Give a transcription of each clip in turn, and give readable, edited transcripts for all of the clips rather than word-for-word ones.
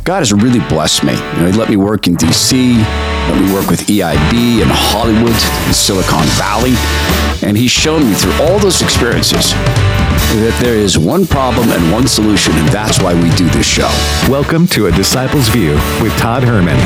God has really blessed me. He let me work in D.C., let me work with EIB in Hollywood, in Silicon Valley, and He's shown me through all those experiences that there is one problem and one solution, and that's why we do this show. Welcome to A Disciple's View with Todd Herman.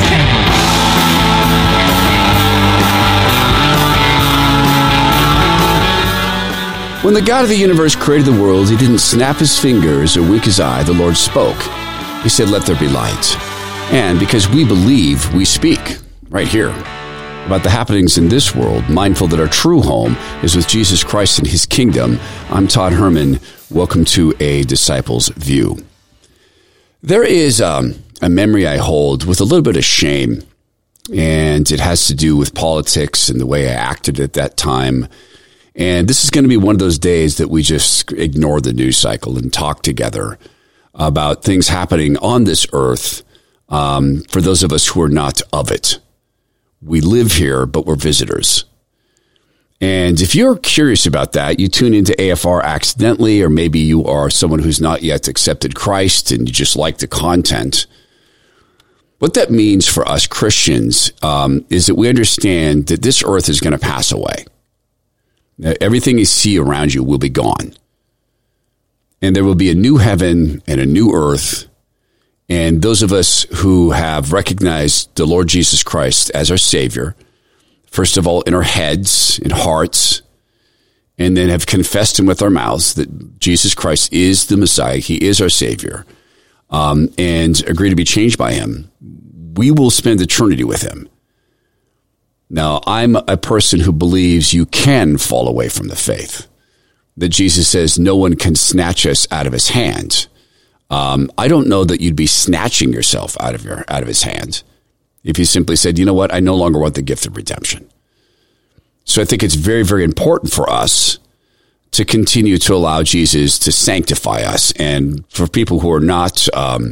When the God of the universe created the world, He didn't snap His fingers or wink His eye. The Lord spoke. He said, "Let there be light." And because we believe, we speak right here about the happenings in this world, mindful that our true home is with Jesus Christ and His kingdom. I'm Todd Herman. Welcome to A Disciple's View. There is a memory I hold with a little bit of shame, and it has to do with politics and the way I acted at that time. And this is going to be one of those days that we just ignore the news cycle and talk together about things happening on this earth for those of us who are not of it. We live here, but we're visitors. And if you're curious about that, you tune into AFR accidentally, or maybe you are someone who's not yet accepted Christ and you just like the content. What that means for us Christians is that we understand that this earth is going to pass away. Everything you see around you will be gone. And there will be a new heaven and a new earth. And those of us who have recognized the Lord Jesus Christ as our Savior, first of all, in our heads and hearts, and then have confessed Him with our mouths that Jesus Christ is the Messiah, He is our Savior, and agree to be changed by Him, we will spend eternity with Him. Now, I'm a person who believes you can fall away from the faith, that Jesus says no one can snatch us out of His hand. I don't know that you'd be snatching yourself out of His hand if He simply said, you know what, I no longer want the gift of redemption. So I think it's very, very important for us to continue to allow Jesus to sanctify us. And for people who are not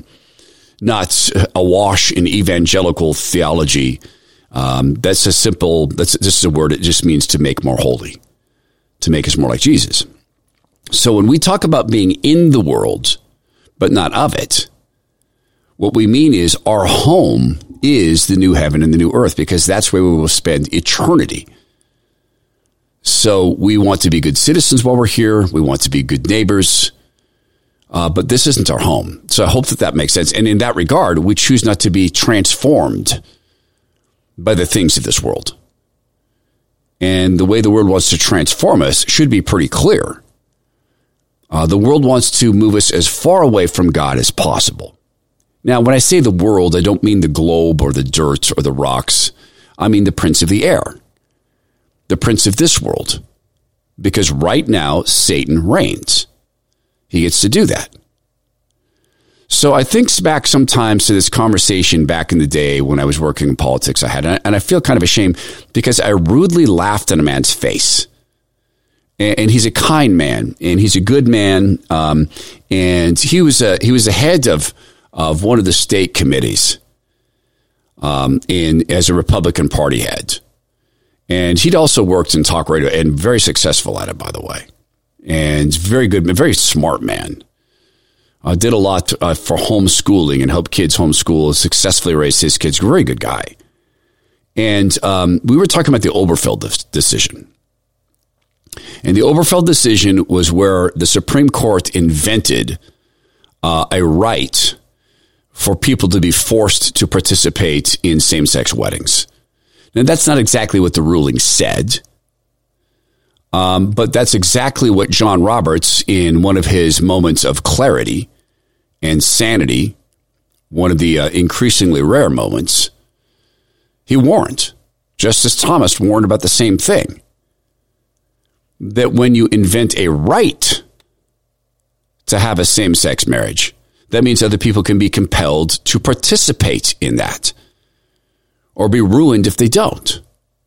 awash in evangelical theology, that's just a word. It just means to make more holy, to make us more like Jesus. So when we talk about being in the world, but not of it, what we mean is our home is the new heaven and the new earth, because that's where we will spend eternity. So we want to be good citizens while we're here. We want to be good neighbors. But this isn't our home. So I hope that makes sense. And in that regard, we choose not to be transformed by the things of this world. And the way the world wants to transform us should be pretty clear. The world wants to move us as far away from God as possible. Now, when I say the world, I don't mean the globe or the dirt or the rocks. I mean the prince of the air, the prince of this world. Because right now, Satan reigns. He gets to do that. So I think back sometimes to this conversation back in the day when I was working in politics I had, and I feel kind of ashamed because I rudely laughed in a man's face. And he's a kind man, and he's a good man, and he was the head of one of the state committees as a Republican Party head. And he'd also worked in talk radio and very successful at it, by the way, and very good, very smart man. Did a lot for homeschooling and helped kids homeschool, successfully raised his kids. Very good guy. And we were talking about the Obergefell decision. And the Obergefell decision was where the Supreme Court invented a right for people to be forced to participate in same-sex weddings. Now, that's not exactly what the ruling said. But that's exactly what John Roberts, in one of his moments of clarity and sanity, one of the increasingly rare moments, he warned. Justice Thomas warned about the same thing. That when you invent a right to have a same-sex marriage, that means other people can be compelled to participate in that or be ruined if they don't.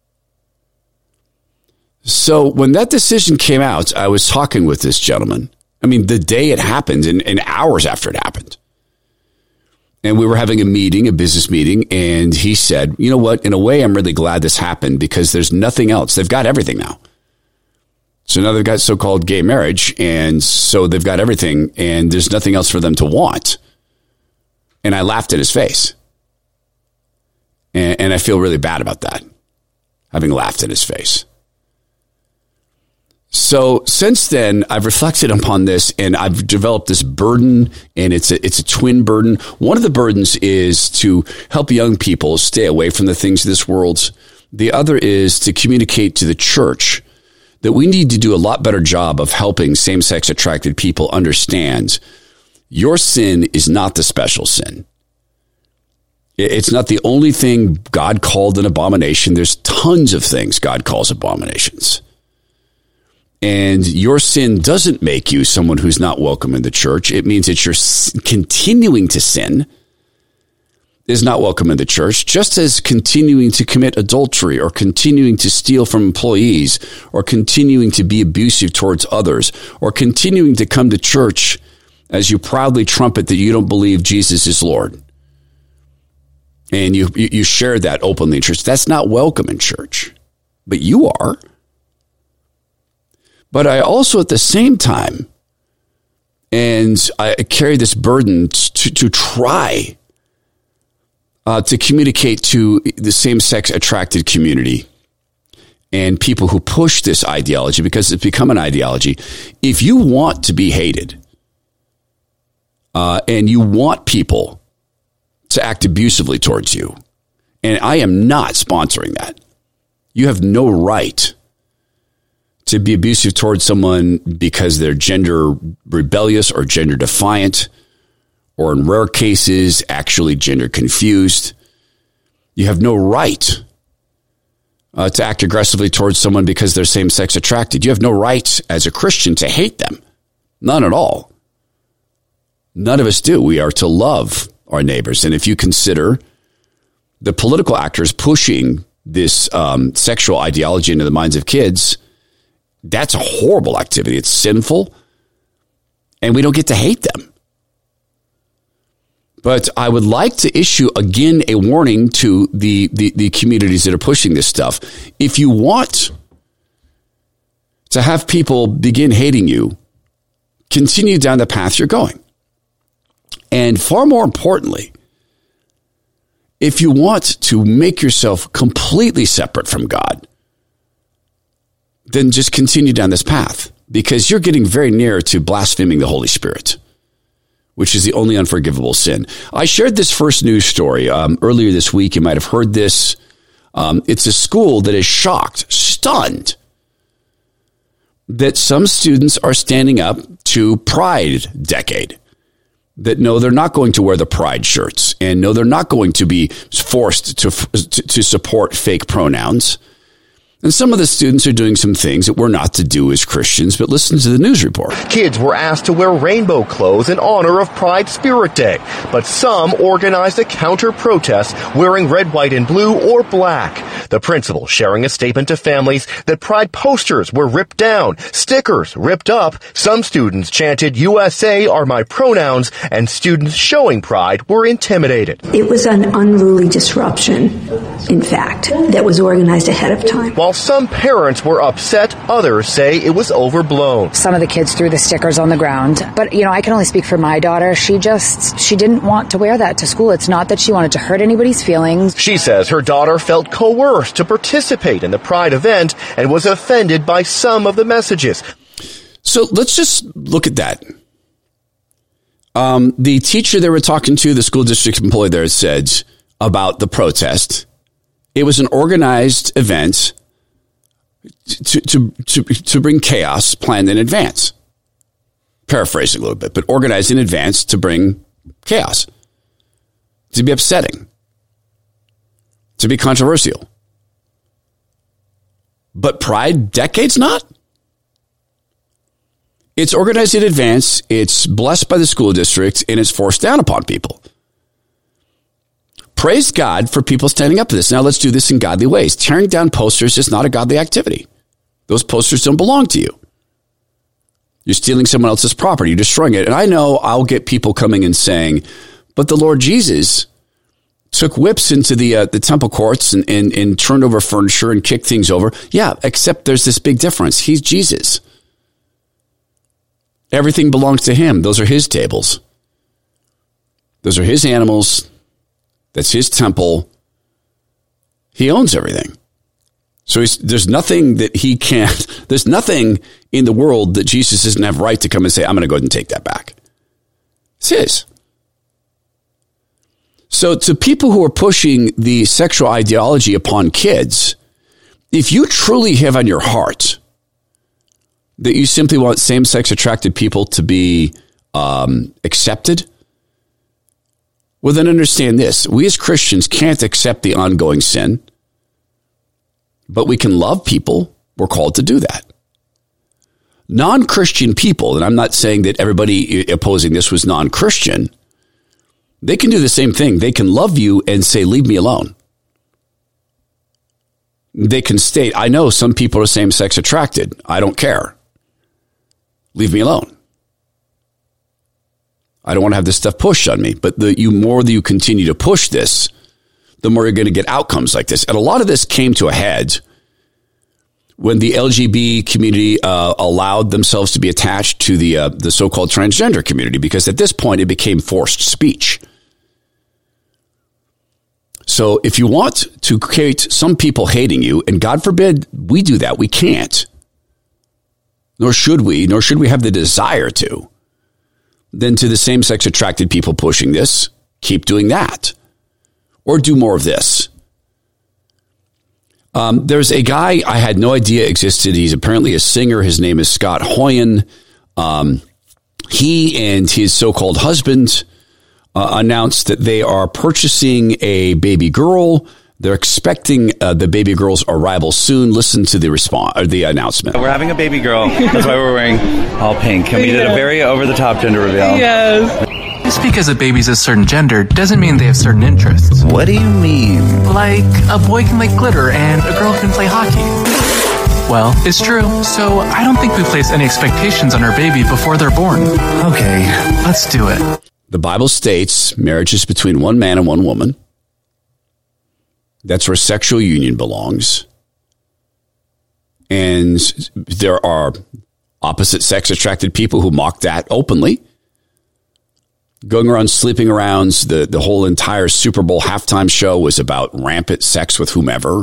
So when that decision came out, I was talking with this gentleman. I mean, the day it happened and hours after it happened. And we were having a meeting, a business meeting, and he said, you know what, in a way, I'm really glad this happened because there's nothing else. They've got everything now. So now they've got so-called gay marriage, and so they've got everything, and there's nothing else for them to want. And I laughed in his face. And I feel really bad about that, having laughed in his face. So since then, I've reflected upon this, and I've developed this burden, and it's a twin burden. One of the burdens is to help young people stay away from the things of this world. The other is to communicate to the church that we need to do a lot better job of helping same-sex attracted people understand your sin is not the special sin. It's not the only thing God called an abomination. There's tons of things God calls abominations. And your sin doesn't make you someone who's not welcome in the church. It means that you're continuing to sin is not welcome in the church, just as continuing to commit adultery or continuing to steal from employees or continuing to be abusive towards others or continuing to come to church as you proudly trumpet that you don't believe Jesus is Lord. And you share that openly in church. That's not welcome in church, but you are. But I also, at the same time, and I carry this burden to try to communicate to the same-sex attracted community and people who push this ideology, because it's become an ideology. If you want to be hated and you want people to act abusively towards you, and I am not sponsoring that, you have no right to be abusive towards someone because they're gender rebellious or gender defiant, or in rare cases, actually gender confused. You have no right to act aggressively towards someone because they're same-sex attracted. You have no right as a Christian to hate them. None at all. None of us do. We are to love our neighbors. And if you consider the political actors pushing this sexual ideology into the minds of kids, that's a horrible activity. It's sinful, and we don't get to hate them. But I would like to issue, again, a warning to the communities that are pushing this stuff. If you want to have people begin hating you, continue down the path you're going. And far more importantly, if you want to make yourself completely separate from God, then just continue down this path, because you're getting very near to blaspheming the Holy Spirit, which is the only unforgivable sin. I shared this first news story earlier this week. You might have heard this. It's a school that is shocked, stunned, that some students are standing up to Pride Decade. That no, they're not going to wear the pride shirts, and no, they're not going to be forced to support fake pronouns. And some of the students are doing some things that we're not to do as Christians, but listen to the news report. Kids were asked to wear rainbow clothes in honor of Pride Spirit Day, but some organized a counter-protest wearing red, white, and blue or black. The principal sharing a statement to families that Pride posters were ripped down, stickers ripped up. Some students chanted, "USA are my pronouns," and students showing Pride were intimidated. It was an unruly disruption, in fact, that was organized ahead of time. While some parents were upset, others say it was overblown. Some of the kids threw the stickers on the ground. But, I can only speak for my daughter. She didn't want to wear that to school. It's not that she wanted to hurt anybody's feelings. She says her daughter felt coerced to participate in the Pride event and was offended by some of the messages. So let's just look at that. The teacher they were talking to, the school district employee there, said about the protest, it was an organized event to bring chaos, planned in advance. Paraphrasing a little bit, but organized in advance to bring chaos, to be upsetting, to be controversial. But Pride Decade's not. It's organized in advance, it's blessed by the school district, and it's forced down upon people. Praise God for people standing up to this. Now let's do this in godly ways. Tearing down posters is not a godly activity. Those posters don't belong to you. You're stealing someone else's property. You're destroying it. And I know I'll get people coming and saying, but the Lord Jesus took whips into the temple courts and turned over furniture and kicked things over. Yeah, except there's this big difference. He's Jesus. Everything belongs to him. Those are his tables. Those are his animals. That's his temple. He owns everything. So there's nothing that he can't, there's nothing in the world that Jesus doesn't have right to come and say, I'm going to go ahead and take that back. It's his. So to people who are pushing the sexual ideology upon kids, if you truly have on your heart that you simply want same-sex attracted people to be accepted, well, then understand this. We as Christians can't accept the ongoing sin, but we can love people. We're called to do that. Non-Christian people, and I'm not saying that everybody opposing this was non-Christian, they can do the same thing. They can love you and say, leave me alone. They can state, I know some people are same-sex attracted. I don't care. Leave me alone. I don't want to have this stuff pushed on me. But the more that you continue to push this, the more you're going to get outcomes like this. And a lot of this came to a head when the LGBT community allowed themselves to be attached to the so-called transgender community, because at this point it became forced speech. So if you want to create some people hating you, and God forbid we do that, we can't, nor should we have the desire to, then to the same-sex attracted people pushing this, keep doing that. Or do more of this. There's a guy I had no idea existed. He's apparently a singer. His name is Scott Hoyen. He and his so-called husband announced that they are purchasing a baby girl. They're expecting the baby girl's arrival soon. Listen to the announcement. We're having a baby girl. That's why we're wearing all pink. And we did a very over-the-top gender reveal. Yes. Just because a baby's a certain gender doesn't mean they have certain interests. What do you mean? Like, a boy can like glitter and a girl can play hockey. Well, it's true. So I don't think we place any expectations on our baby before they're born. Okay, let's do it. The Bible states marriage is between one man and one woman. That's where sexual union belongs. And there are opposite sex attracted people who mock that openly. Going around sleeping around, the whole entire Super Bowl halftime show was about rampant sex with whomever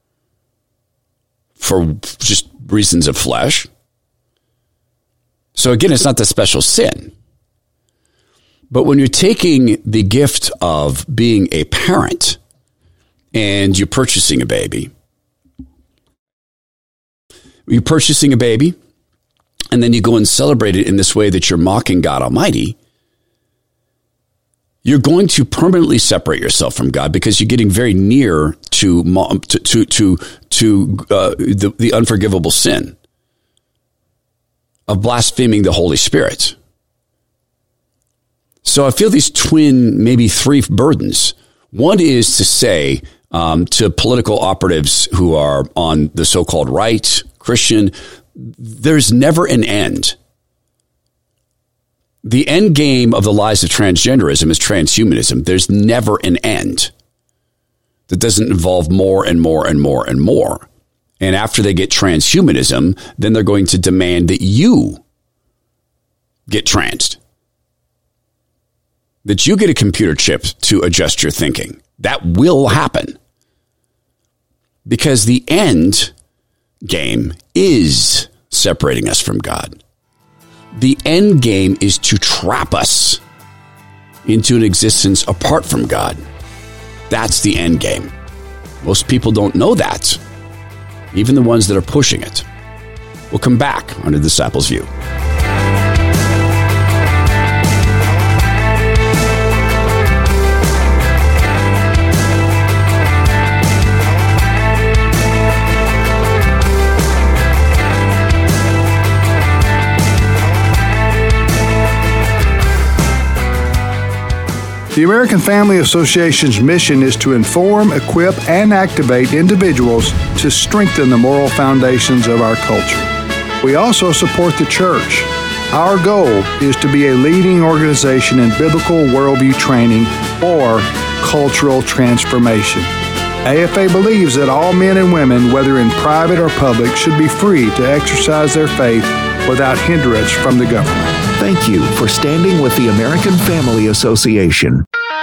for just reasons of flesh. So again, it's not the special sin. But when you're taking the gift of being a parent and you're purchasing a baby, and then you go and celebrate it in this way that you're mocking God Almighty, you're going to permanently separate yourself from God, because you're getting very near to the unforgivable sin of blaspheming the Holy Spirit. So I feel these twin, maybe three burdens. One is to say to political operatives who are on the so-called right, Christian, there's never an end. The end game of the lies of transgenderism is transhumanism. There's never an end. That doesn't involve more and more and more and more. And after they get transhumanism, then they're going to demand that you get transed. That you get a computer chip to adjust your thinking. That will happen. Because the end game is separating us from God. The end game is to trap us into an existence apart from God. That's the end game. Most people don't know that, even the ones that are pushing it. We'll come back on The Disciples' View. The American Family Association's mission is to inform, equip, and activate individuals to strengthen the moral foundations of our culture. We also support the church. Our goal is to be a leading organization in biblical worldview training or cultural transformation. AFA believes that all men and women, whether in private or public, should be free to exercise their faith without hindrance from the government. Thank you for standing with the American Family Association.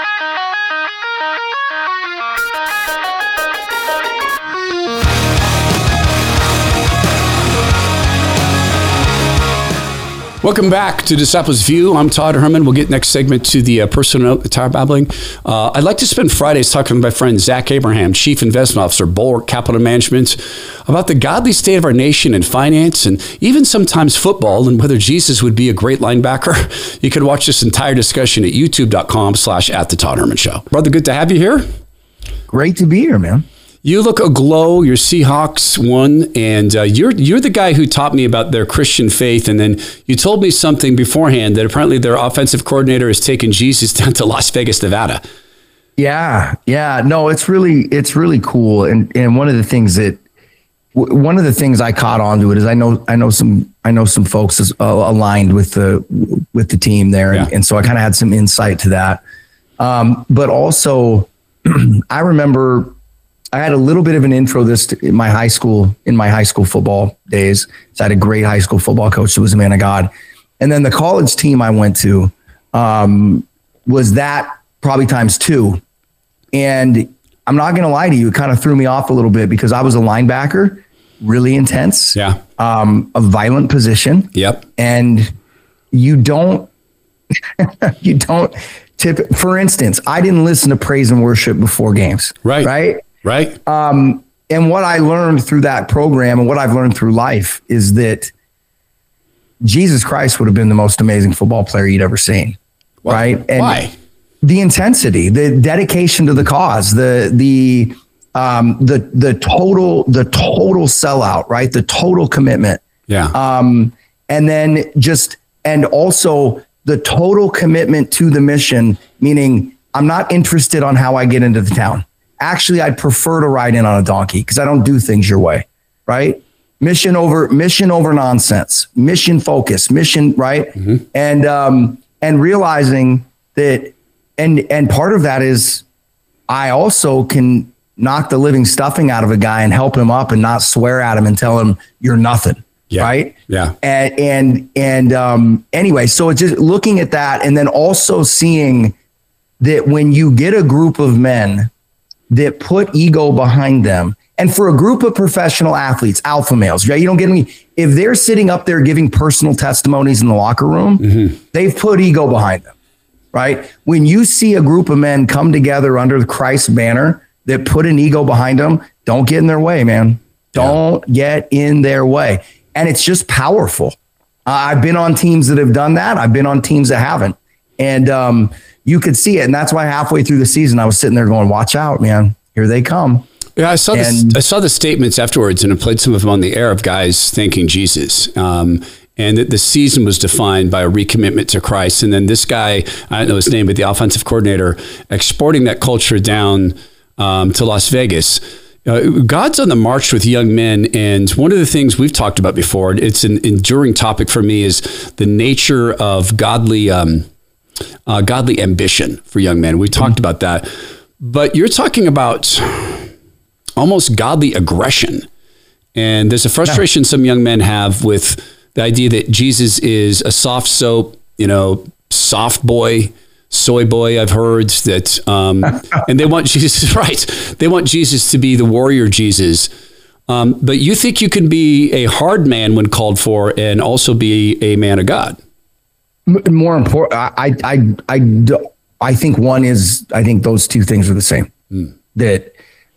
Welcome back to Disciples View. I'm Todd Herman. We'll get next segment to the personal tire babbling. I'd like to spend Fridays talking to my friend Zach Abraham, Chief Investment Officer, Bulwark Capital Management, about the godly state of our nation and finance, and even sometimes football, and whether Jesus would be a great linebacker. You can watch this entire discussion at youtube.com/@the-Todd-Herman-Show. Brother, good to have you here. Great to be here, man. You look aglow. Your Seahawks won, and you're the guy who taught me about their Christian faith. And then you told me something beforehand that apparently their offensive coordinator has taken Jesus down to Las Vegas, Nevada. Yeah. No, it's really cool. And one of the things I caught on to it is I know some folks aligned with the team there, and so I kind of had some insight to that. But also, I remember I had a little bit of an intro in my high school football days. So I had a great high school football coach who was a man of God. And then the college team I went to was that probably times 2. And I'm not going to lie to you, it kind of threw me off a little bip because I was a linebacker, really intense, a violent position. Yep. And you don't tip. For instance, I didn't listen to praise and worship before games. Right. And what I learned through that program and what I've learned through life is that Jesus Christ would have been the most amazing football player you'd ever seen. Well, right. And why? The intensity, the dedication to the cause, the total sellout, right? The total commitment. Yeah. And then and also the total commitment to the mission, meaning I'm not interested on how I get into the town. Actually, I'd prefer to ride in on a donkey because I don't do things your way, right? Mission over nonsense, mission focus, mission, right? Mm-hmm. And realizing that, and part of that is I also can knock the living stuffing out of a guy and help him up and not swear at him and tell him you're nothing. Yeah. Right. Yeah. Anyway, so it's just looking at that and then also seeing that when you get a group of men that put ego behind them, and for a group of professional athletes, alpha males, right? You don't get me. If they're sitting up there giving personal testimonies in the locker room, mm-hmm. they've put ego behind them, right? When you see a group of men come together under the Christ banner that put an ego behind them, don't get in their way, man. Don't get in their way. And it's just powerful. I've been on teams that have done that. I've been on teams that haven't. And you could see it. And that's why halfway through the season, I was sitting there going, watch out, man. Here they come. Yeah, I saw the statements afterwards, and I played some of them on the air of guys thanking Jesus. And that the season was defined by a recommitment to Christ. And then this guy, I don't know his name, but the offensive coordinator, exporting that culture down to Las Vegas. God's on the march with young men. And one of the things we've talked about before, it's an enduring topic for me, is the nature of godly ambition for young men. We talked about that. But you're talking about almost godly aggression. And there's a frustration some young men have with the idea that Jesus is a soft soap, soft boy, soy boy. I've heard that, and they want Jesus, right? They want Jesus to be the warrior Jesus. But you think you can be a hard man when called for and also be a man of God? More important, I think those two things are the same. That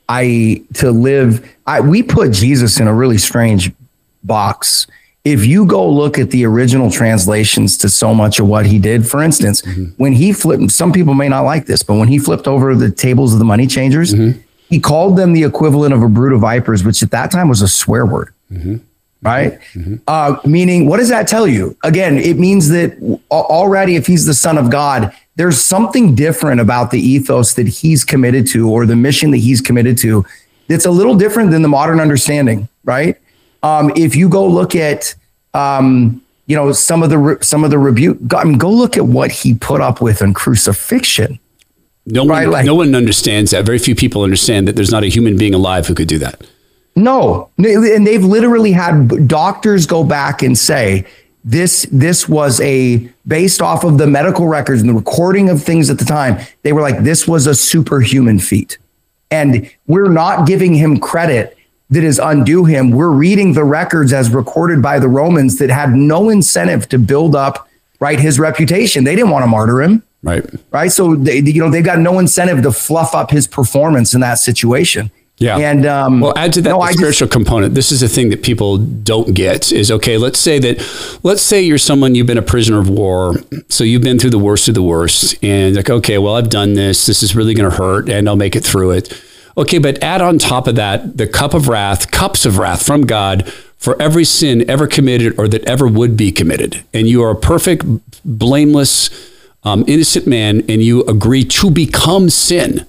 we put Jesus in a really strange box. If you go look at the original translations to so much of what he did, for instance, when he flipped, some people may not like this, but when he flipped over the tables of the money changers, he called them the equivalent of a brood of vipers, which at that time was a swear word. Right? Meaning, what does that tell you? Again, it means that already, if he's the Son of God, there's something different about the ethos that he's committed to, or the mission that he's committed to, that's a little different than the modern understanding, right? If you go look at, some of the rebuke, go look at what he put up with in crucifixion. No one understands that. Very few people understand that there's not a human being alive who could do that. No. And they've literally had doctors go back and say this was based off of the medical records and the recording of things at the time. They were like, this was a superhuman feat. And we're not giving him credit that is undue him. We're reading the records as recorded by the Romans that had no incentive to build up, right, his reputation. They didn't want to martyr him. Right. So they've got no incentive to fluff up his performance in that situation. Yeah. And well, add to that the spiritual component. This is the thing that people don't get is, okay, let's say you're someone, you've been a prisoner of war. So you've been through the worst of the worst, and like, okay, well, I've done this. This is really going to hurt, and I'll make it through it. Okay. But add on top of that, the cups of wrath from God for every sin ever committed or that ever would be committed. And you are a perfect, blameless, innocent man, and you agree to become sin.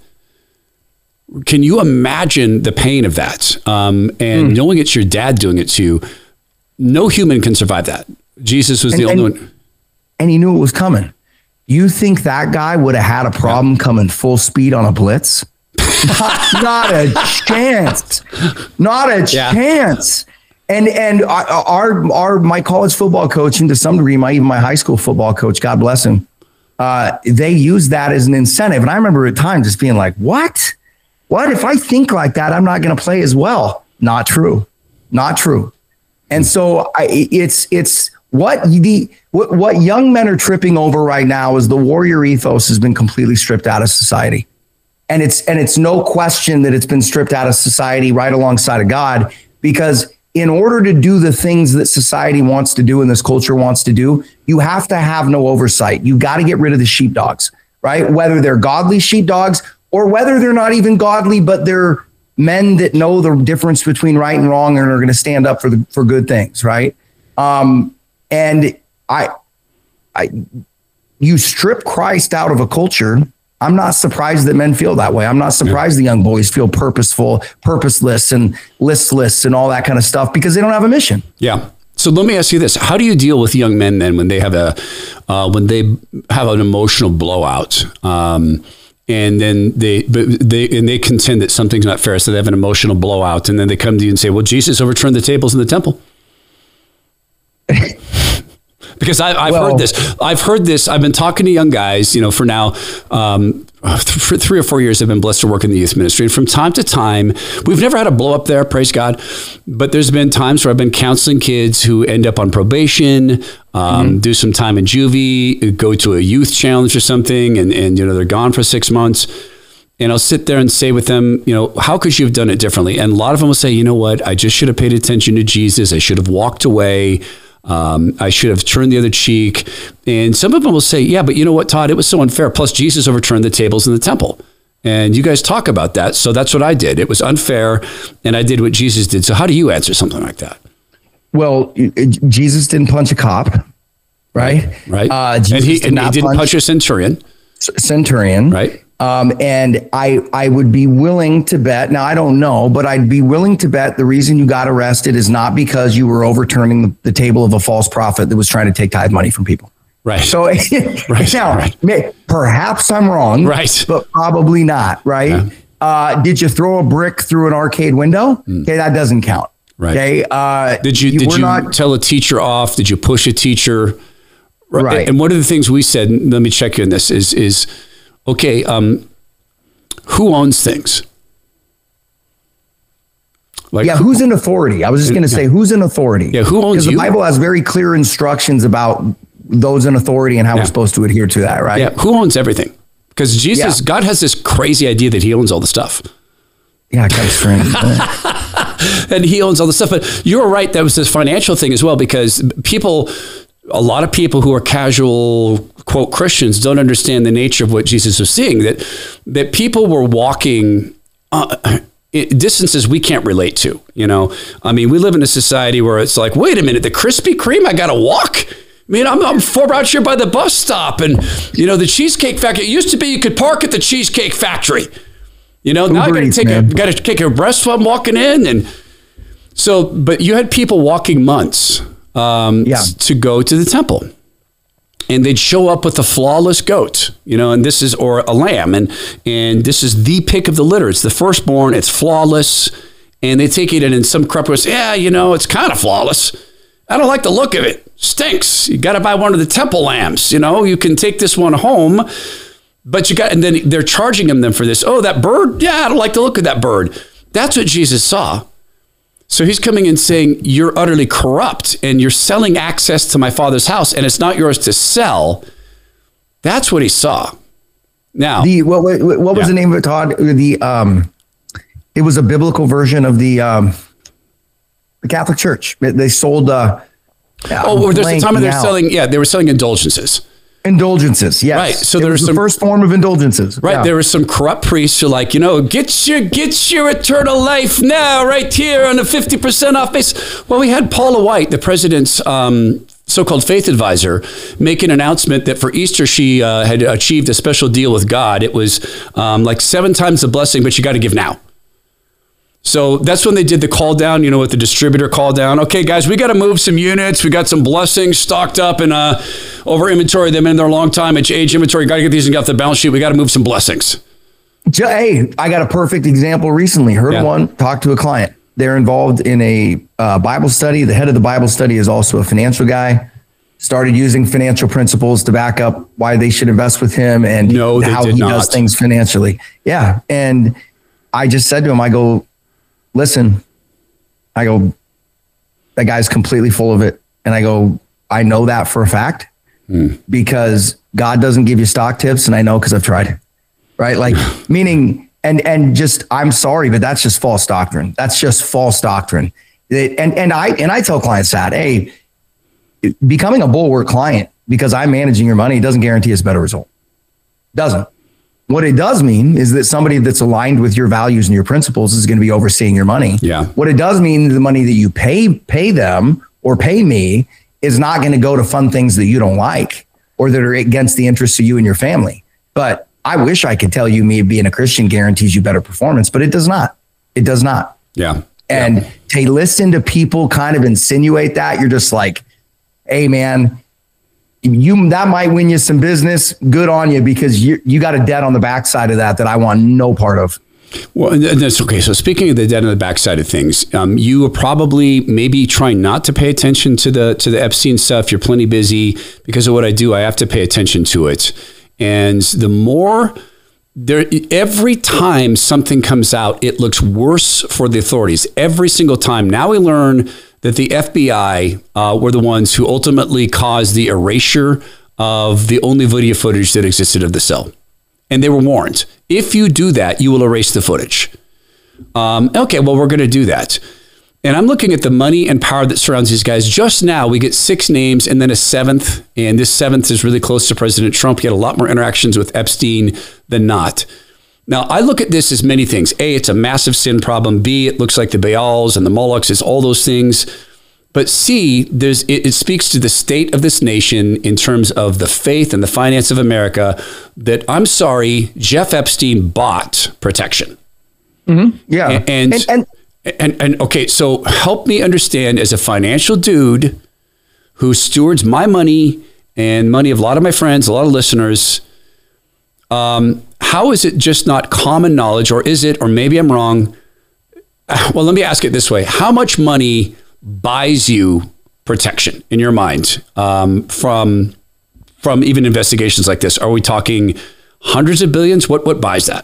Can you imagine the pain of that? And knowing it's your dad doing it to you, no human can survive that. Jesus was the only one. And he knew it was coming. You think that guy would have had a problem coming full speed on a blitz? Not a chance. Not a chance. And my college football coach, and to some degree, even my high school football coach, God bless him, they use that as an incentive. And I remember at times just being like, what? If I think like that, I'm not going to play as well? Not true. And so it's what young men are tripping over right now is the warrior ethos has been completely stripped out of society. And it's no question that it's been stripped out of society right alongside of God, because in order to do the things that society wants to do and this culture wants to do, you have to have no oversight. You got to get rid of the sheepdogs, right? Whether they're godly sheepdogs or whether they're not even godly, but they're men that know the difference between right and wrong and are going to stand up for good things, right? And you strip Christ out of a culture. I'm not surprised that men feel that way. I'm not surprised the young boys feel purposeless and listless and all that kind of stuff because they don't have a mission. Yeah. So let me ask you this: how do you deal with young men then when they have an emotional blowout? And then they contend that something's not fair, so they have an emotional blowout, and then they come to you and say, "Well, Jesus overturned the tables in the temple." Because I've heard this. I've been talking to young guys, for now, for 3 or 4 years. I've been blessed to work in the youth ministry, and from time to time, we've never had a blow up there, praise God. But there's been times where I've been counseling kids who end up on probation, do some time in juvie, go to a youth challenge or something, and they're gone for 6 months. And I'll sit there and say with them, how could you have done it differently? And a lot of them will say, you know what, I just should have paid attention to Jesus. I should have walked away. I should have turned the other cheek. And some of them will say, yeah, but you know what, Todd, it was so unfair. Plus Jesus overturned the tables in the temple. And you guys talk about that. So that's what I did. It was unfair. And I did what Jesus did. So how do you answer something like that? Well, Jesus didn't punch a cop, right? Right. And he didn't punch a centurion. Right. And I would be willing to bet, now I don't know, but I'd be willing to bet the reason you got arrested is not because you were overturning the table of a false prophet that was trying to take tithe money from people. Right. So perhaps I'm wrong, right, but probably not. Right. Yeah. Did you throw a brick through an arcade window? Okay. That doesn't count. Right. Okay. Did you tell a teacher off? Did you push a teacher? Right. And one of the things we said, let me check you on this, is okay, who owns things? Who's in authority? I was just going to say, who's in authority? Yeah, who owns you? Because the Bible has very clear instructions about those in authority and how we're supposed to adhere to that, right? Yeah, who owns everything? Because Jesus, God has this crazy idea that he owns all the stuff. Yeah, kind of strange. And he owns all the stuff. But you're right, that was this financial thing as well, because a lot of people who are casual, quote, Christians don't understand the nature of what Jesus was seeing, that people were walking distances we can't relate to. I mean, we live in a society where it's like, wait a minute, the Krispy Kreme, I got to walk. I mean, I'm out here by the bus stop, and the Cheesecake Factory. It used to be you could park at the Cheesecake Factory. Now I got to take a rest while I'm walking in, and so. But you had people walking months to go to the temple, and they'd show up with a flawless goat, and this is, or a lamb, and this is the pick of the litter. It's the firstborn. It's flawless, and they take it in, and some crap goes, it's kind of flawless. I don't like the look of it. Stinks. You got to buy one of the temple lambs. You can take this one home, but and then they're charging them for this. Oh, that bird? Yeah, I don't like the look of that bird. That's what Jesus saw. So he's coming in saying, you're utterly corrupt and you're selling access to my Father's house and it's not yours to sell. That's what he saw. Now, what was the name of it, Todd? It was a biblical version of the Catholic Church. They sold. There's a time when they were selling indulgences. Indulgences, yes. Right. So there was the first form of indulgences. Right. Yeah. There were some corrupt priests who are like, get your eternal life now, right here on the 50% off base. Well, we had Paula White, the president's so-called faith advisor, make an announcement that for Easter she had achieved a special deal with God. It was like 7 times the blessing, but you got to give now. So that's when they did the call down, with the distributor call down. Okay, guys, we got to move some units. We got some blessings stocked up and over inventory. They've been in there a long time. It's age inventory. Got to get these and get off the balance sheet. We got to move some blessings. Hey, I got a perfect example recently. Heard one, talked to a client. They're involved in a Bible study. The head of the Bible study is also a financial guy. Started using financial principles to back up why they should invest with him and how he does things financially. Yeah. And I just said to him, I go, listen, that guy's completely full of it. And I go, I know that for a fact because God doesn't give you stock tips. And I know, because I've tried, right? Like meaning, and just, I'm sorry, but that's just false doctrine. That's just false doctrine. And I tell clients that, hey, becoming a Bulwark client because I'm managing your money doesn't guarantee us a better result. Doesn't. What it does mean is that somebody that's aligned with your values and your principles is going to be overseeing your money. Yeah. What it does mean, the money that you pay them or pay me is not going to go to fund things that you don't like or that are against the interests of you and your family. But I wish I could tell you me being a Christian guarantees you better performance, but it does not. It does not. Yeah. And to listen to people kind of insinuate that, you're just like, hey, man, that might win you some business. Good on you, because you got a debt on the backside of that I want no part of. Well, that's okay. So speaking of the debt on the backside of things, you are probably maybe trying not to pay attention to the Epstein stuff. You're plenty busy because of what I do. I have to pay attention to it. And the more every time something comes out, it looks worse for the authorities. Every single time. Now we learn that the FBI were the ones who ultimately caused the erasure of the only video footage that existed of the cell. And they were warned, if you do that, you will erase the footage. Okay, well, we're going to do that. And I'm looking at the money and power that surrounds these guys. Just now, we get 6 names and then a 7th. And this 7th is really close to President Trump. He had a lot more interactions with Epstein than not. Now, I look at this as many things. A, it's a massive sin problem. B, it looks like the Baals and the Molochs. It's all those things. But C, it speaks to the state of this nation in terms of the faith and the finance of America that, I'm sorry, Jeff Epstein bought protection. Mm-hmm. Yeah. And okay, so help me understand, as a financial dude who stewards my money and money of a lot of my friends, a lot of listeners, how is it just not common knowledge, or is it, or maybe I'm wrong? Well, let me ask it this way. How much money buys you protection in your mind from even investigations like this? Are we talking hundreds of billions? What buys that?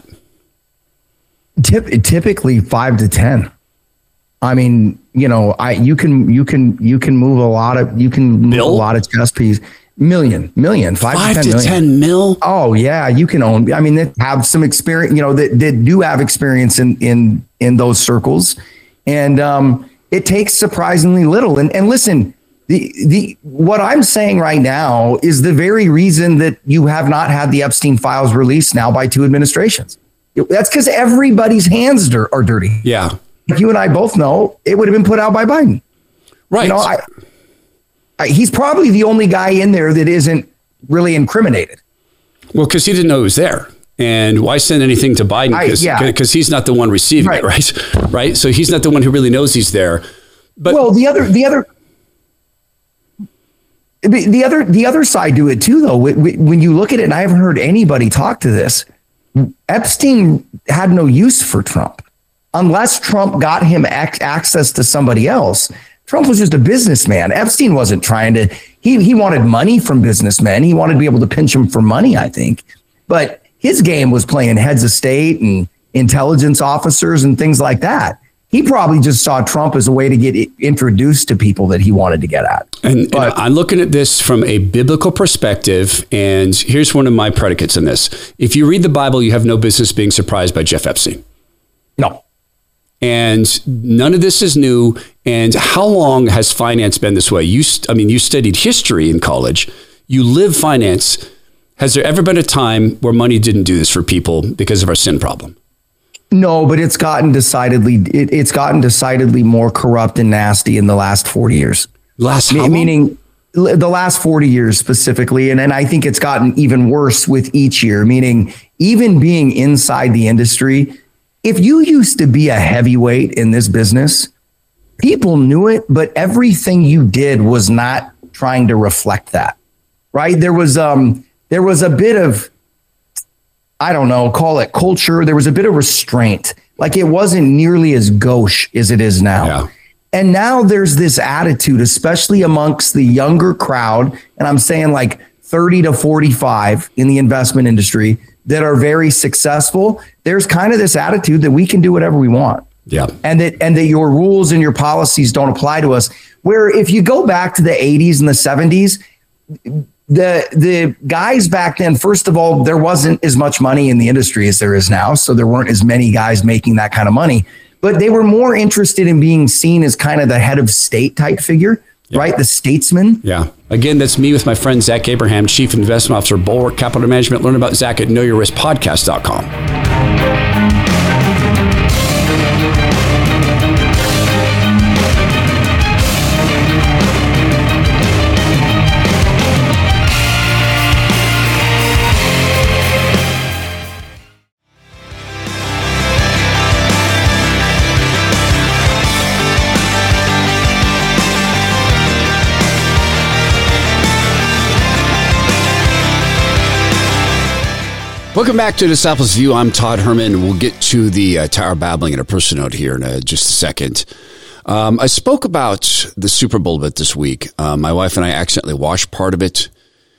Typically 5 to 10. I mean, you can move a lot of chess pieces. Million, 5 to 10 mil. Oh yeah. You can own, they have some experience, that do have experience in those circles. And, it takes surprisingly little. And listen, the what I'm saying right now is the very reason that you have not had the Epstein files released now by 2 administrations. That's because everybody's hands are dirty. Yeah. You and I both know it would have been put out by Biden. Right. He's probably the only guy in there that isn't really incriminated. Well, because he didn't know he was there. And why send anything to Biden? Because he's not the one receiving it, right? Right. So he's not the one who really knows he's there. But the other side to it too, though, when you look at it, and I haven't heard anybody talk to this, Epstein had no use for Trump unless Trump got him access to somebody else. Trump was just a businessman. Epstein wasn't trying to, he wanted money from businessmen. He wanted to be able to pinch them for money, I think. But his game was playing heads of state and intelligence officers and things like that. He probably just saw Trump as a way to get introduced to people that he wanted to get at. And I'm looking at this from a biblical perspective, and here's one of my predicates in this. If you read the Bible, you have no business being surprised by Jeff Epstein. No. And none of this is new. And how long has finance been this way? You studied history in college. You live finance. Has there ever been a time where money didn't do this for people because of our sin problem? No, but it's gotten decidedly more corrupt and nasty in the last 40 years. Meaning the last 40 years specifically. And I think it's gotten even worse with each year, meaning even being inside the industry. If you used to be a heavyweight in this business, people knew it, but everything you did was not trying to reflect that, right? There was a bit of, I don't know, call it culture. There was a bit of restraint. Like it wasn't nearly as gauche as it is now. Yeah. And now there's this attitude, especially amongst the younger crowd. And I'm saying like 30 to 45 in the investment industry that are very successful. There's kind of this attitude that we can do whatever we want. Yeah. And that your rules and your policies don't apply to us. Where if you go back to the 80s and the 70s, the guys back then, first of all, there wasn't as much money in the industry as there is now. So there weren't as many guys making that kind of money, but they were more interested in being seen as kind of the head of state type figure, right? The statesman. Yeah. Again, that's me with my friend, Zach Abraham, Chief Investment Officer, Bulwark Capital Management. Learn about Zach at knowyourriskpodcast.com. Welcome back to Disciples View. I'm Todd Herman. We'll get to the Tower Babbling and a personal note here in just a second. I spoke about the Super Bowl a bit this week. My wife and I accidentally watched part of it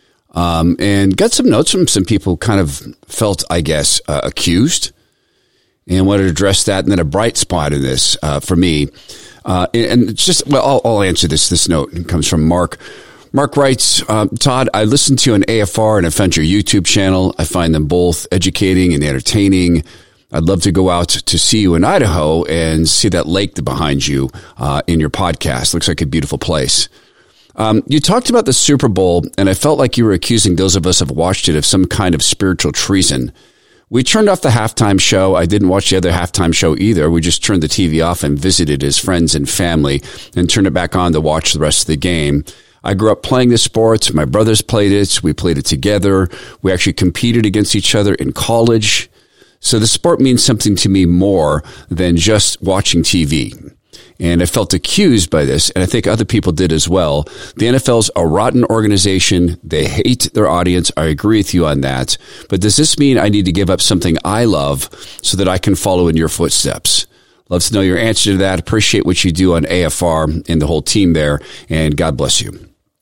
and got some notes from some people who kind of felt, I guess, accused and wanted to address that. And then a bright spot in this for me. And it's just, well, I'll answer this. This note comes from Mark. Mark writes, Todd, I listened to you on AFR and I found your YouTube channel. I find them both educating and entertaining. I'd love to go out to see you in Idaho and see that lake behind you in your podcast. Looks like a beautiful place. You talked about the Super Bowl, and I felt like you were accusing those of us who have watched it of some kind of spiritual treason. We turned off the halftime show. I didn't watch the other halftime show either. We just turned the TV off and visited as friends and family and turned it back on to watch the rest of the game. I grew up playing this sport. My brothers played it. We played it together. We actually competed against each other in college. So the sport means something to me more than just watching TV. And I felt accused by this, and I think other people did as well. The NFL's a rotten organization. They hate their audience. I agree with you on that. But does this mean I need to give up something I love so that I can follow in your footsteps? Love to know your answer to that. Appreciate what you do on AFR and the whole team there, and God bless you.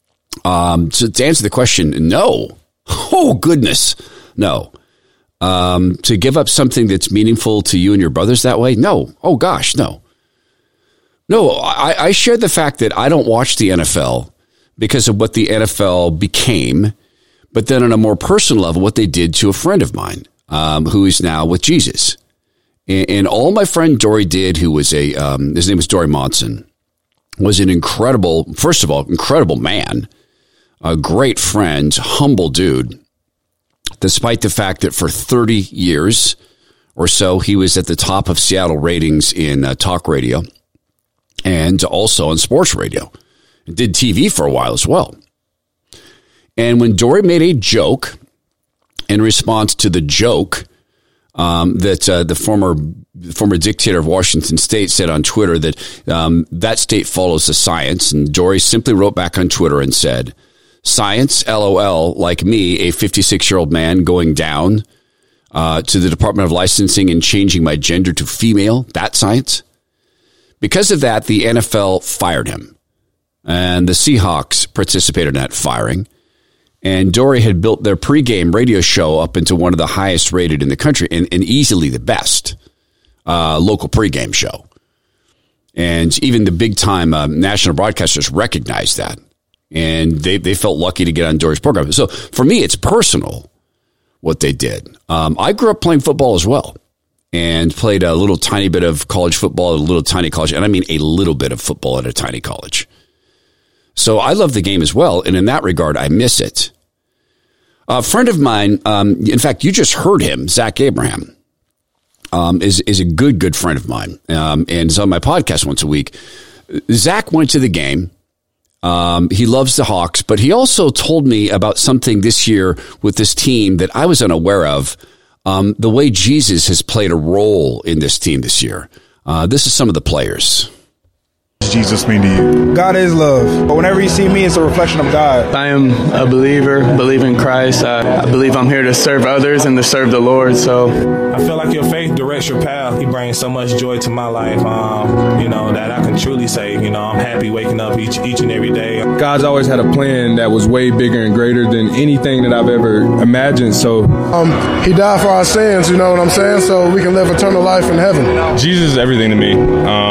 So to answer the question, no. Oh, goodness, no. To give up something that's meaningful to you and your brothers that way? No. Oh, gosh, no. No, I share the fact that I don't watch the NFL because of what the NFL became, but then on a more personal level, what they did to a friend of mine who is now with Jesus. And all my friend Dory did, who was his name was Dory Monson, was an incredible, first of all, incredible man, a great friend, humble dude, despite the fact that for 30 years or so, he was at the top of Seattle ratings in talk radio and also on sports radio. Did TV for a while as well. And when Dory made a joke in response to the joke that the former dictator of Washington State said on Twitter that that state follows the science, and Dory simply wrote back on Twitter and said, "Science, LOL, like me, a 56-year-old man going down to the Department of Licensing and changing my gender to female, that science?" Because of that, the NFL fired him. And the Seahawks participated in that firing. And Dory had built their pregame radio show up into one of the highest rated in the country and easily the best local pregame show. And even the big-time national broadcasters recognized that. And they felt lucky to get on Dory's program. So for me, it's personal what they did. I grew up playing football as well and played a little tiny bit of college football at a little tiny college. And I mean a little bit of football at a tiny college. So I love the game as well. And in that regard, I miss it. A friend of mine, in fact, you just heard him, Zach Abraham. Is a good friend of mine, and is on my podcast once a week. Zach went to the game. He loves the Hawks, but he also told me about something this year with this team that I was unaware of, the way Jesus has played a role in this team this year. This is some of the players. What does Jesus mean to you? God is love. But whenever you see me, it's a reflection of God. I am a believer, believe in Christ. I believe I'm here to serve others and to serve the Lord. So I feel like your faith directs your path. He brings so much joy to my life, that I can truly say, I'm happy waking up each and every day. God's always had a plan that was way bigger and greater than anything that I've ever imagined. So He died for our sins, you know what I'm saying? So we can live eternal life in heaven. Jesus is everything to me.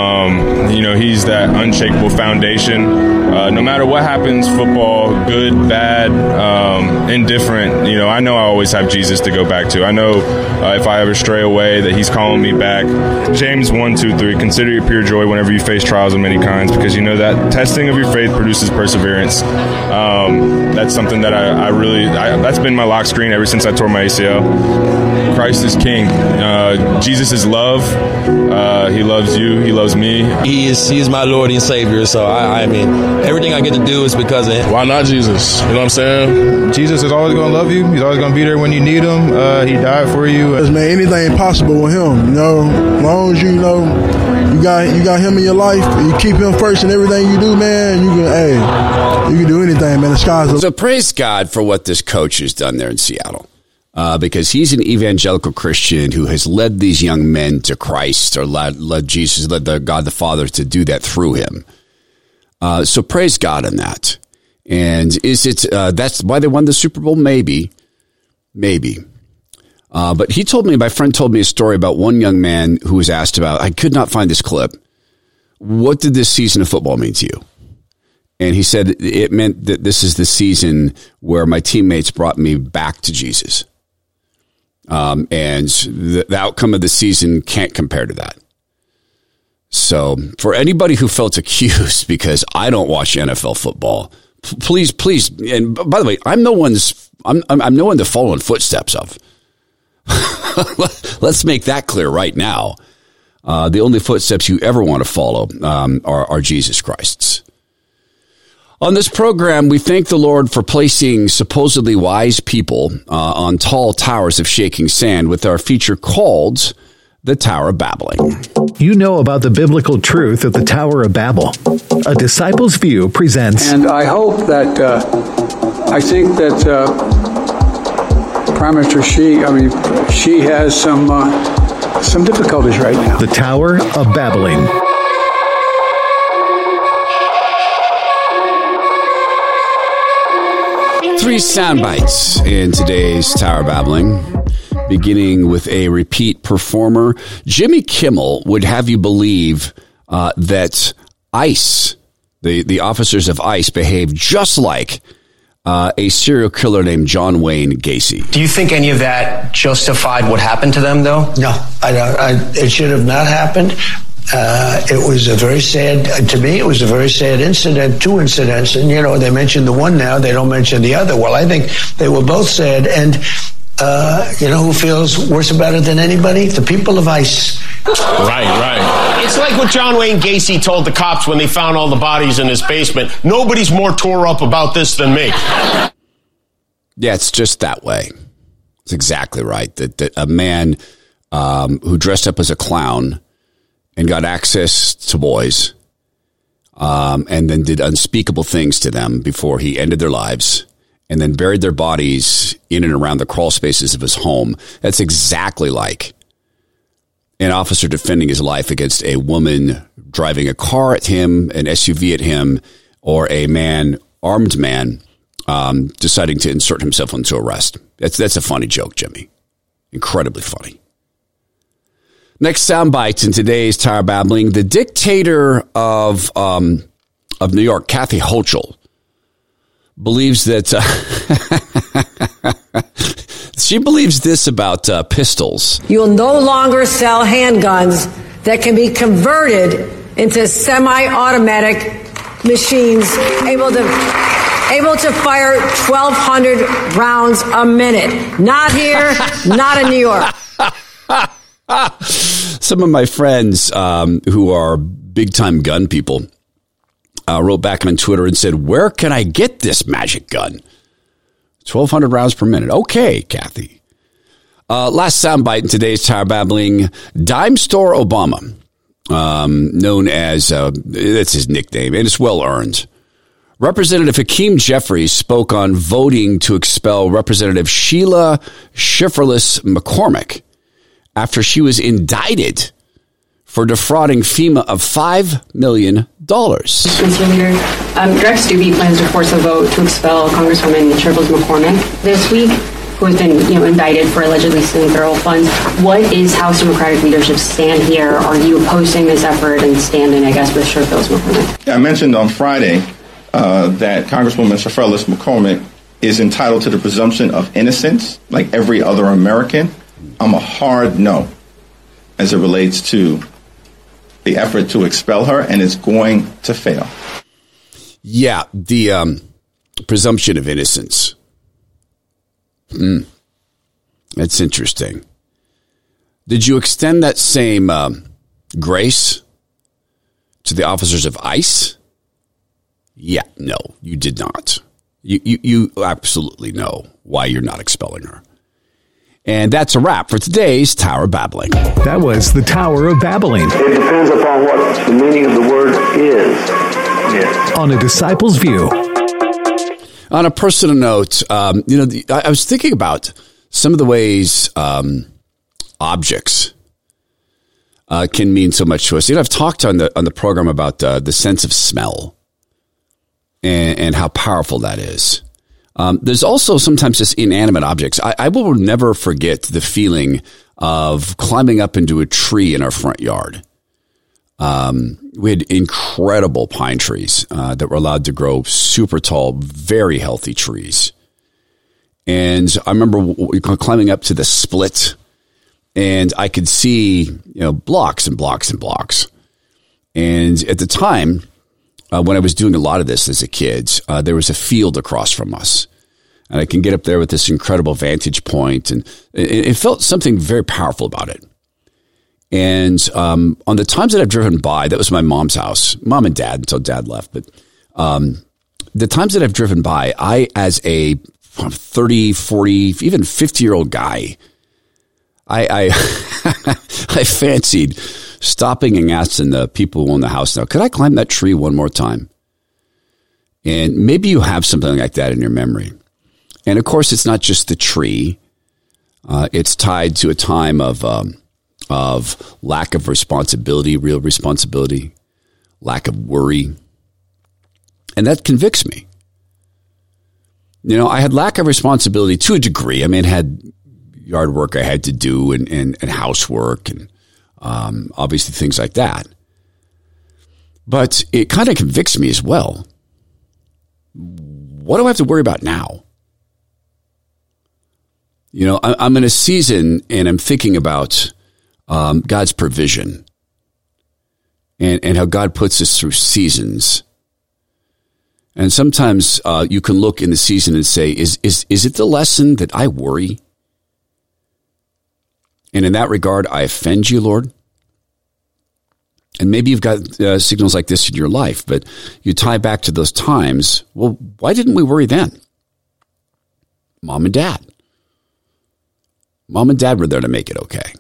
He's that unshakable foundation. No matter what happens, football, good, bad, indifferent, I know I always have Jesus to go back to. I know if I ever stray away that he's calling me back. James 1:2-3, consider your pure joy whenever you face trials of many kinds, because you know that testing of your faith produces perseverance. That's something that I really that's been my lock screen ever since I tore my ACL. Christ is King. Jesus is love. He loves you. He loves me. He is my Lord and Savior. So I mean, everything I get to do is because of him. Why not Jesus? You know what I'm saying? Jesus is always going to love you. He's always going to be there when you need him. He died for you. Man, anything possible with him. As long as you got him in your life, you keep him first in everything you do, man. You can do anything, man. The sky's the limit. So praise God for what this coach has done there in Seattle. Because he's an evangelical Christian who has led these young men to Christ, or led Jesus, led God the Father to do that through him. So praise God on that. And is it that's why they won the Super Bowl? Maybe. But my friend told me a story about one young man who was asked about, I could not find this clip. What did this season of football mean to you? And he said, it meant that this is the season where my teammates brought me back to Jesus. And the outcome of the season can't compare to that. So for anybody who felt accused because I don't watch NFL football, please. And by the way, I'm no one to follow in footsteps of. Let's make that clear right now. The only footsteps you ever want to follow are Jesus Christ's. On this program, we thank the Lord for placing supposedly wise people on tall towers of shaking sand with our feature called The Tower of Babbling. You know about the biblical truth of the Tower of Babel. A Disciple's View presents. And I hope that, I think that Prime Minister she has some difficulties right now. The Tower of Babbling. Three sound bites in today's Tower Babbling, beginning with a repeat performer. Jimmy Kimmel would have you believe that ICE, the officers of ICE, behave just like a serial killer named John Wayne Gacy. Do you think any of that justified what happened to them, though? No, it should have not happened. It was a very sad, to me, it was a very sad incident, two incidents. And, they mention the one now, they don't mention the other. Well, I think they were both sad. And, who feels worse about it than anybody? The people of ICE. Right. It's like what John Wayne Gacy told the cops when they found all the bodies in his basement. Nobody's more tore up about this than me. Yeah, it's just that way. It's exactly right. That a man who dressed up as a clown and got access to boys, and then did unspeakable things to them before he ended their lives, and then buried their bodies in and around the crawl spaces of his home. That's exactly like an officer defending his life against a woman driving a car at him, an SUV at him, or a armed man, deciding to insert himself into arrest. That's a funny joke, Jimmy. Incredibly funny. Next soundbite in today's Tower Babbling: the dictator of New York, Kathy Hochul, believes that she believes this about pistols. You'll no longer sell handguns that can be converted into semi-automatic machines able to fire 1,200 rounds a minute. Not here, not in New York. Some of my friends who are big-time gun people wrote back on Twitter and said, where can I get this magic gun? 1,200 rounds per minute. Okay, Kathy. Last soundbite in today's Tower Babbling: Dime Store Obama, known as, that's his nickname, and it's well-earned. Representative Hakeem Jeffries spoke on voting to expel Representative Sheila Schifferlis McCormick after she was indicted for defrauding FEMA of $5 million. Mr. Leader, Direct Stubbe plans to force a vote to expel Congresswoman Schifferlis McCormick this week, who has been indicted for allegedly stealing federal funds. What is House Democratic leadership's stand here? Are you opposing this effort and standing, I guess, with Schifferlis McCormick? I mentioned on Friday that Congresswoman Schifferlis McCormick is entitled to the presumption of innocence like every other American. I'm a hard no as it relates to the effort to expel her, and it's going to fail. Yeah, the presumption of innocence. That's interesting. Did you extend that same grace to the officers of ICE? Yeah, no, you did not. You absolutely know why you're not expelling her. And that's a wrap for today's Tower Babbling. That was the Tower of Babbling. It depends upon what the meaning of the word is. Yes. On A Disciple's View. On a personal note, I was thinking about some of the ways objects can mean so much to us. I've talked on the program about the sense of smell and how powerful that is. There's also sometimes just inanimate objects. I will never forget the feeling of climbing up into a tree in our front yard. We had incredible pine trees that were allowed to grow super tall, very healthy trees. And I remember climbing up to the split, and I could see blocks and blocks and blocks. And at the time, when I was doing a lot of this as a kid, there was a field across from us. And I can get up there with this incredible vantage point, and it felt something very powerful about it. And on the times that I've driven by, that was my mom's house, mom and dad, until dad left. But the times that I've driven by, I, as a 30, 40, even 50-year-old guy, I fancied stopping and asking the people who own the house now, could I climb that tree one more time? And maybe you have something like that in your memory. And of course, it's not just the tree. It's tied to a time of lack of responsibility, real responsibility, lack of worry. And that convicts me. I had lack of responsibility to a degree. I mean, I had yard work I had to do and housework and obviously things like that. But it kind of convicts me as well. What do I have to worry about now? I'm in a season and I'm thinking about God's provision and how God puts us through seasons. And sometimes you can look in the season and say, is it the lesson that I worry? And in that regard, I offend you, Lord. And maybe you've got signals like this in your life, but you tie back to those times. Well, why didn't we worry then? Mom and dad. Mom and dad were there to make it okay.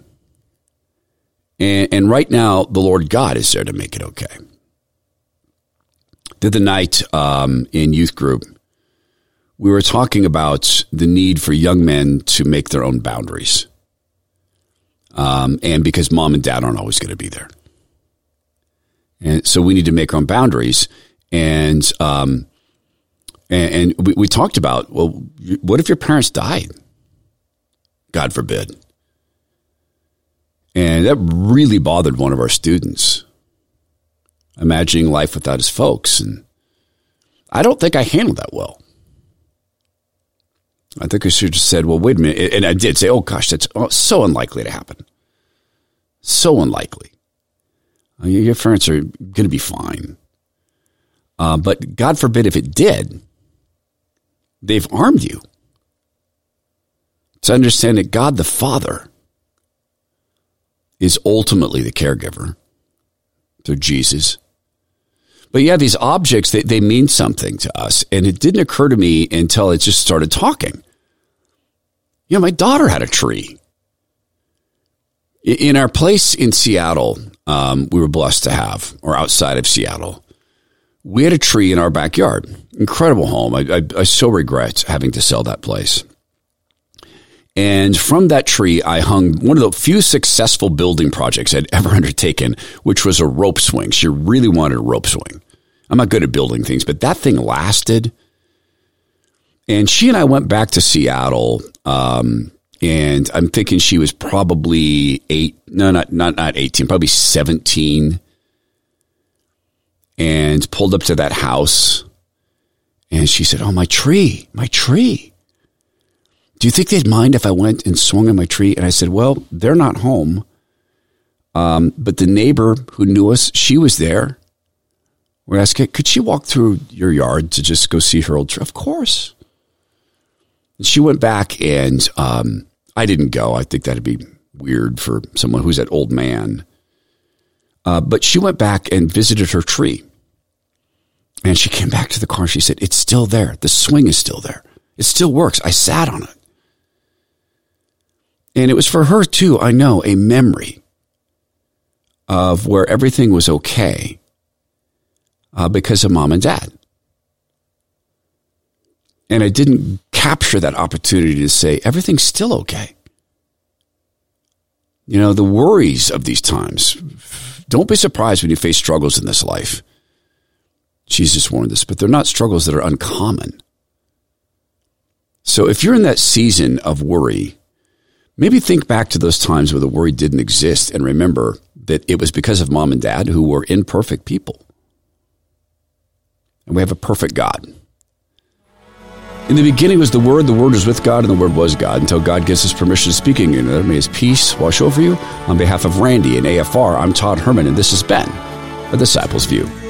And right now, the Lord God is there to make it okay. The other night in youth group, we were talking about the need for young men to make their own boundaries. and because mom and dad aren't always going to be there. And so we need to make our own boundaries. And we talked about, well, what if your parents died? God forbid. And that really bothered one of our students, imagining life without his folks. And I don't think I handled that well. I think I should have just said, well, wait a minute. And I did say, oh, gosh, that's so unlikely to happen. So unlikely. Your parents are going to be fine. But God forbid if it did, they've armed you to understand that God the Father is ultimately the caregiver through Jesus. But yeah, these objects, they mean something to us. And it didn't occur to me until it just started talking. You know, my daughter had a tree. In our place in Seattle, we were blessed to have, or outside of Seattle, we had a tree in our backyard. Incredible home. I so regret having to sell that place. And from that tree, I hung one of the few successful building projects I'd ever undertaken, which was a rope swing. She really wanted a rope swing. I'm not good at building things, but that thing lasted. And she and I went back to Seattle, and I'm thinking she was probably not 18, probably 17, and pulled up to that house. And she said, oh, my tree. Do you think they'd mind if I went and swung on my tree? And I said, well, they're not home. But the neighbor who knew us, she was there. We're asking, could she walk through your yard to just go see her old tree? Of course. And she went back, and I didn't go. I think that'd be weird for someone who's that old man. But she went back and visited her tree. And she came back to the car and she said, it's still there. The swing is still there. It still works. I sat on it. And it was for her, too, I know, a memory of where everything was okay because of mom and dad. And I didn't capture that opportunity to say, everything's still okay. You know, the worries of these times, don't be surprised when you face struggles in this life. Jesus warned us, but they're not struggles that are uncommon. So if you're in that season of worry, maybe think back to those times where the worry didn't exist and remember that it was because of mom and dad who were imperfect people. And we have a perfect God. In the beginning was the Word was with God, and the Word was God, until God gives us permission to speak in you. May His peace wash over you. On behalf of Randy and AFR, I'm Todd Herman, and this has been A Disciple's View.